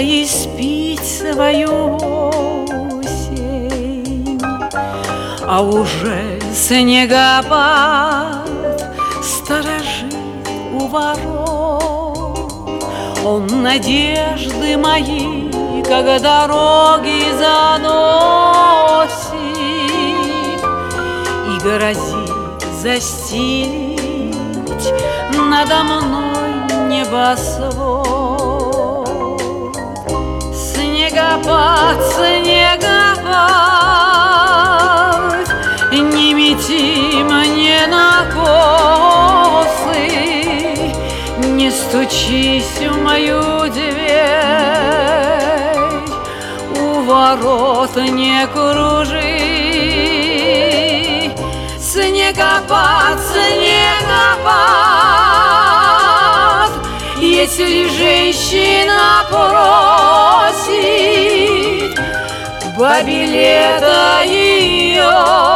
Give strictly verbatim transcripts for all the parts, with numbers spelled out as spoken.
испить свою осень, а уже снегопад сторожит у ворот. Он надежды мои, как дороги, заносит и грозит застелить надо мной небосвод. Снегопад, снегопад, не мети мне на косы, не стучись в мою дверь, у ворот не кружи. Снегопад, снегопад, если женщина просит бабе лето ее,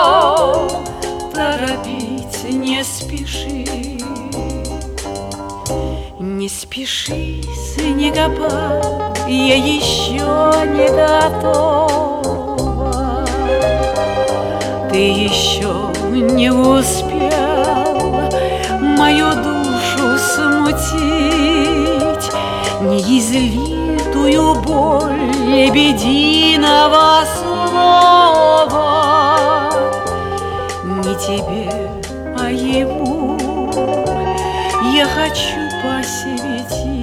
торопить не спеши. Не спеши, снегопад, я еще не готова. Ты еще не успел мою душу смутить неизлитую боль лебединого слова. Не тебе, а ему я хочу посвятить.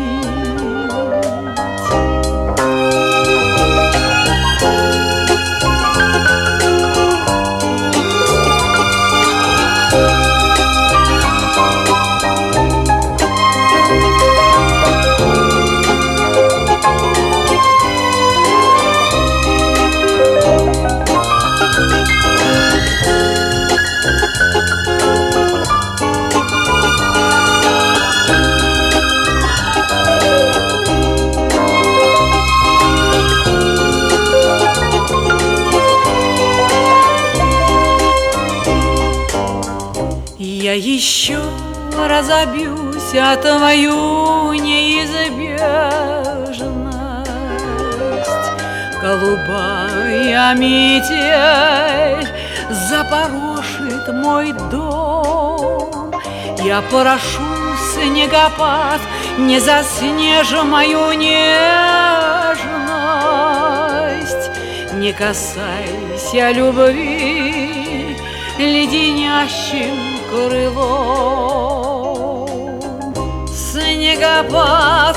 Я еще разобьюсь о твою неизбежность. Голубая метель запорошит мой дом. Я прошу, снегопад, не заснежь мою нежность. Не касайся любви леденящим крылом. Снегопад,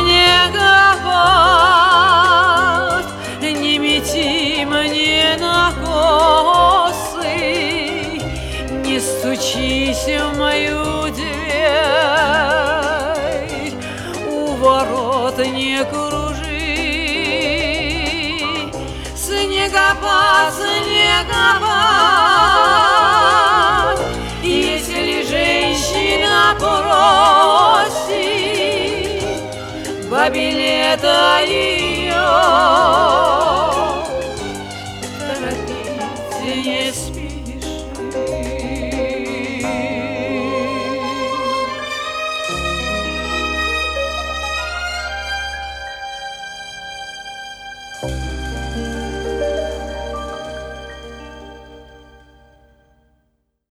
снегопад, не мети мне на косы, не стучись в мою дверь, у ворот не кружи. Снегопад, снегопад, если женщина просит бабе лето ее, торопить не спеши.